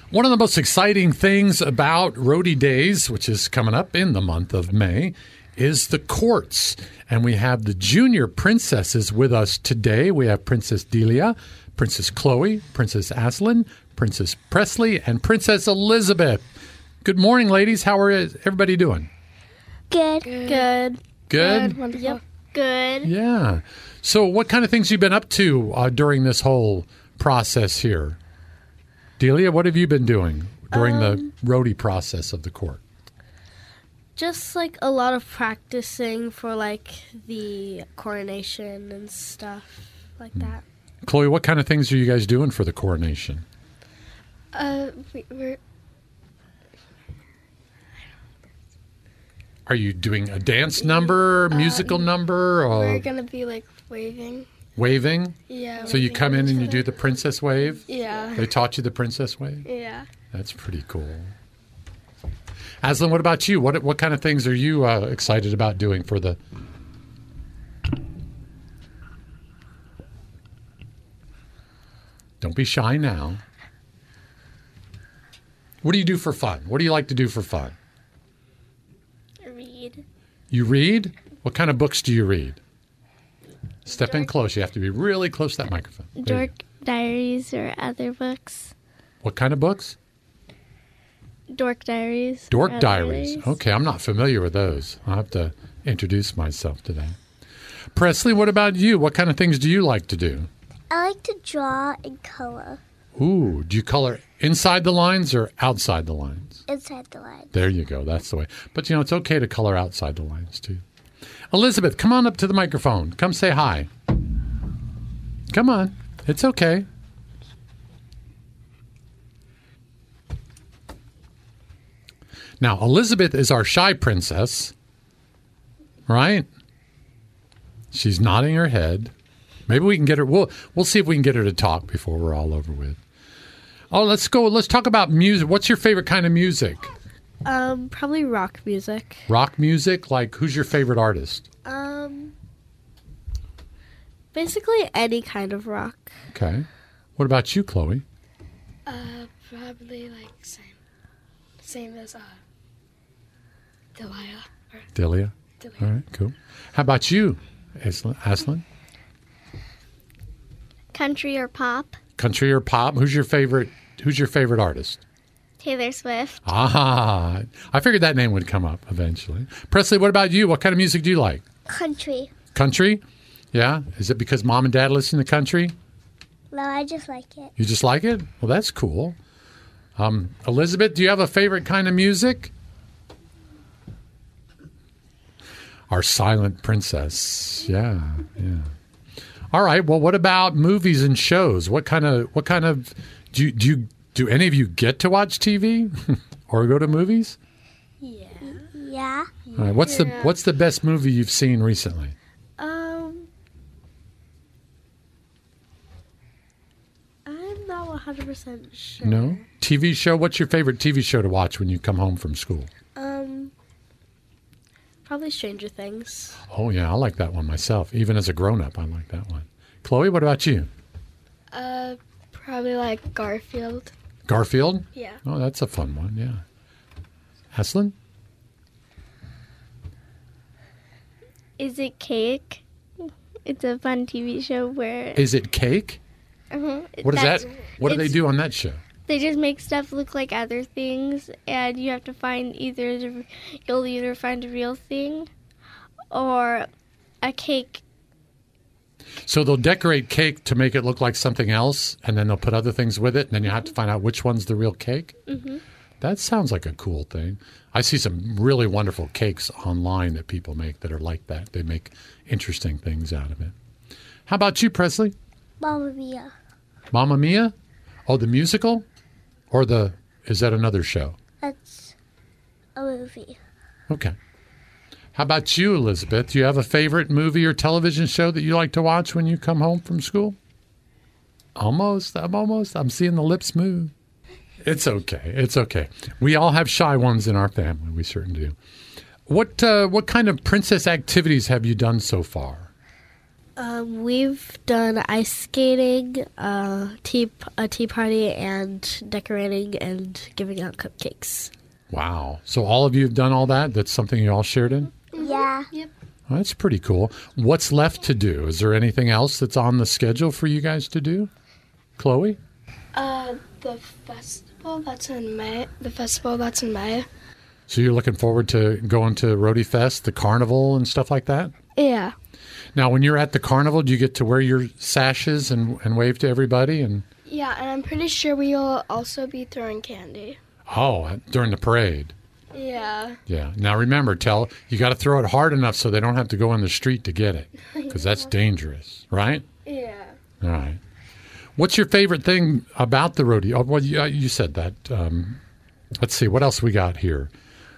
One of the most exciting things about Roadie Days, which is coming up in the month of May, is the courts. And we have the junior princesses with us today. We have Princess Delia, Princess Chloe, Princess Aslan, Princess Presley, and Princess Elizabeth. Good morning, ladies. How are everybody doing? Good. Good? Wonderful. Yep. Good. Yeah. So what kind of things have you been up to during this whole process here? Delia, what have you been doing during the roadie process of the court? Just like a lot of practicing for like the coronation and stuff like that. Chloe, what kind of things are you guys doing for the coronation? We're Are you doing a dance number, musical number? Or we're gonna be like waving. waving? Yeah. So you come in and you do the princess wave? Yeah. They taught you the princess wave? Yeah. That's pretty cool. Aslan, what about you? What kind of things are you excited about doing for the... Don't be shy now. What do you do for fun? What do you like to do for fun? Read. You read? What kind of books do you read? Step in close. You have to be really close to that microphone. There you Dork Diaries or other books. go. What kind of books? Dork Diaries. or Dork other Diaries. Okay, I'm not familiar with those. I'll have to introduce myself to that. Presley, what about you? What kind of things do you like to do? I like to draw and color Ooh, do you color inside the lines or outside the lines? inside the line. There you go. That's the way. But, it's okay to color outside the lines, too. Elizabeth, come on up to the microphone. Come say hi. Come on. It's okay. Now, Elizabeth is our shy princess, right? She's nodding her head. Maybe we can get her. We'll see if we can get her to talk before we're all over with. Oh, let's go. Let's talk about music. What's your favorite kind of music? Probably rock music. Rock music? Like, who's your favorite artist? Basically any kind of rock. Okay. What about you, Chloe? Probably like same as Delia. Delia? All right, cool. How about you, Aslan? Country or pop? Country or pop? Who's your favorite artist? Taylor Swift. Ah, I figured that name would come up eventually. Presley, what about you? What kind of music do you like? Country. Country? Yeah? Is it because mom and dad listen to country? No, I just like it. You just like it? Well, that's cool. Elizabeth, do you have a favorite kind of music? Our silent princess. Yeah. All right. Well, what about movies and shows? What kind of do any of you get to watch TV or go to movies? Yeah. Yeah. All right. What's the best movie you've seen recently? I'm not 100% sure. No? TV show? What's your favorite TV show to watch when you come home from school? Probably Stranger Things. Oh, yeah. I like that one myself. Even as a grown-up, I like that one. Chloe, what about you? Probably like Garfield. Garfield? Yeah. Oh, that's a fun one, yeah. Aslan? Is it Cake? It's a fun TV show where... Is it Cake? What is that? What do they do on that show? They just make stuff look like other things, and you have to find you'll either find a real thing or a cake. So they'll decorate cake to make it look like something else, and then they'll put other things with it, and then you have to find out which one's the real cake? Mm-hmm. That sounds like a cool thing. I see some really wonderful cakes online that people make that are like that. They make interesting things out of it. How about you, Presley? Mamma Mia. Mamma Mia? Oh, the musical? Or is that another show? That's a movie. Okay. How about you, Elizabeth? Do you have a favorite movie or television show that you like to watch when you come home from school? Almost. I'm seeing the lips move. It's okay. We all have shy ones in our family. We certainly do. What kind of princess activities have you done so far? We've done ice skating, a tea party, and decorating and giving out cupcakes. Wow. So all of you have done all that? That's something you all shared in? Yeah. Yep. Well, that's pretty cool. What's left to do? Is there anything else that's on the schedule for you guys to do? Chloe? The festival that's in May. So you're looking forward to going to Roadie Fest, the carnival and stuff like that? Yeah. Now, when you're at the carnival, do you get to wear your sashes and wave to everybody? And Yeah, and I'm pretty sure we'll also be throwing candy. oh, during the parade. Yeah. Yeah. Now remember, you got to throw it hard enough so they don't have to go in the street to get it, because that's dangerous, right? Yeah. All right. What's your favorite thing about the rodeo? Oh, well, you said that. Let's see. What else we got here?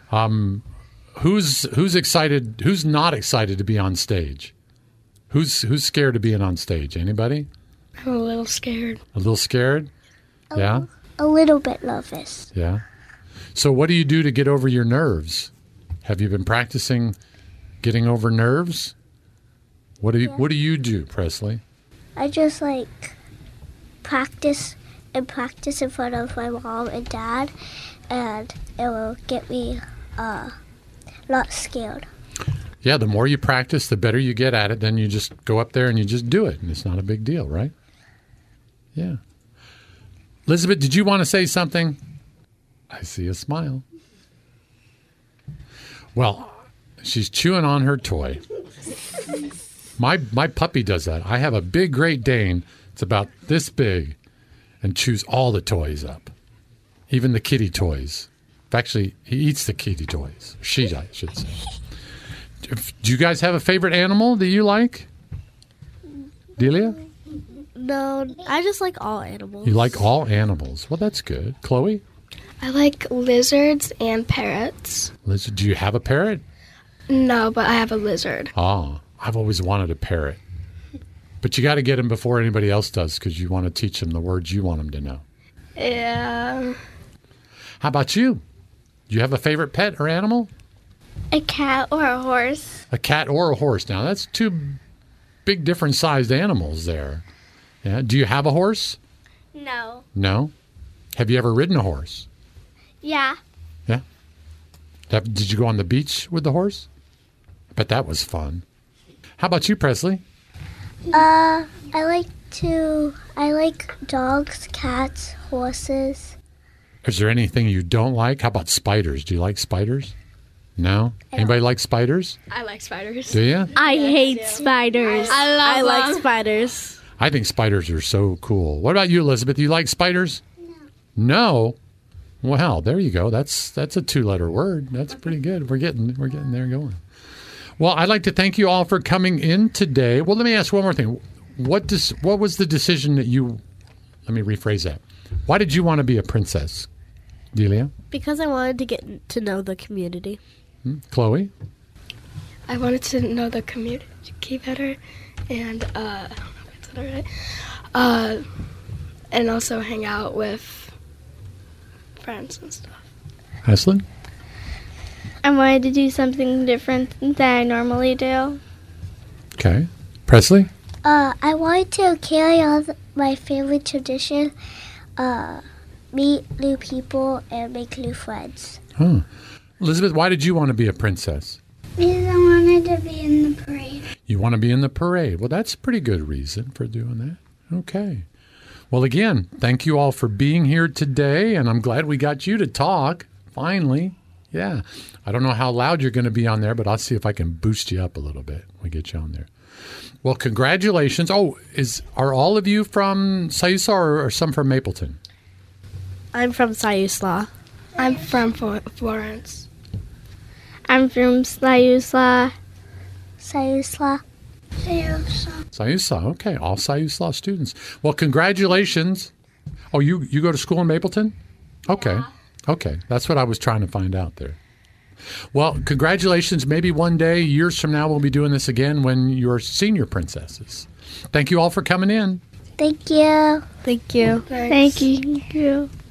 Who's excited? Who's not excited to be on stage? Who's scared of being on stage? Anybody? I'm a little scared. A little scared? Yeah? A little bit nervous. Yeah. So what do you do to get over your nerves? Have you been practicing getting over nerves? What do you do, Presley? I just practice in front of my mom and dad, and it will get me not scared. Yeah, the more you practice, the better you get at it. Then you just go up there and you just do it, and it's not a big deal, right? Yeah. Elizabeth, did you want to say something? I see a smile. Well, she's chewing on her toy. My puppy does that. I have a big Great Dane. It's about this big and chews all the toys up, even the kitty toys. Actually, he eats the kitty toys. She, I should say. Do you guys have a favorite animal that you like? Delia? No, I just like all animals. You like all animals. Well, that's good. Chloe? I like lizards and parrots. Lizard? Do you have a parrot? No, but I have a lizard. Oh, I've always wanted a parrot. But you got to get him before anybody else does, because you want to teach him the words you want him to know. Yeah. How about you? Do you have a favorite pet or animal? A cat or a horse. A cat or a horse. Now, that's two big different sized animals there. Yeah. Do you have a horse? No. No? Have you ever ridden a horse? Yeah. Yeah. Did you go on the beach with the horse? I bet that was fun. How about you, Presley? I like dogs, cats, horses. Is there anything you don't like? How about spiders? Do you like spiders? No? Anybody like spiders? I like spiders. Do you? I hate spiders. I like spiders. I think spiders are so cool. What about you, Elizabeth? Do you like spiders? No? Well, there you go. That's a 2-letter word. That's pretty good. We're getting there going. Well, I'd like to thank you all for coming in today. Well, let me ask one more thing. What was the decision that you? Let me rephrase that. Why did you want to be a princess, Delia? Because I wanted to get to know the community. Chloe? I wanted to know the community better, and I don't know if I said it right. And also hang out with friends and stuff. Aislinn? I wanted to do something different than I normally do. Okay. Presley? I wanted to carry on my family tradition, meet new people, and make new friends. Huh. Elizabeth, why did you want to be a princess? Because I wanted to be in the parade. You want to be in the parade. Well, that's a pretty good reason for doing that. Okay. Well, again, thank you all for being here today, and I'm glad we got you to talk, finally. Yeah. I don't know how loud you're going to be on there, but I'll see if I can boost you up a little bit when we get you on there. Well, congratulations. Oh, are all of you from Siuslaw or some from Mapleton? I'm from Siuslaw. I'm from Florence. I'm from Siuslaw. Siuslaw. Siuslaw. Okay, all Siuslaw students. Well, congratulations. Oh, you go to school in Mapleton? Okay. Yeah. Okay, that's what I was trying to find out there. Well, congratulations. Maybe one day, years from now, we'll be doing this again when you're senior princesses. Thank you all for coming in. Thank you. Thank you. Thanks. Thank you.